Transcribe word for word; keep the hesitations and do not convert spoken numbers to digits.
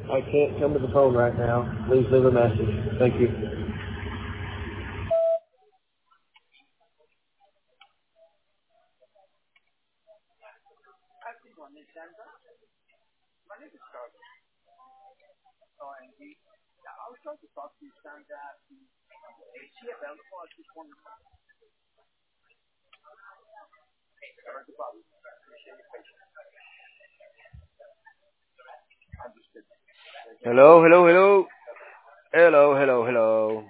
I can't come to the phone right now. Please leave a message. Thank you. Hello, hello, hello. Hello, hello, hello.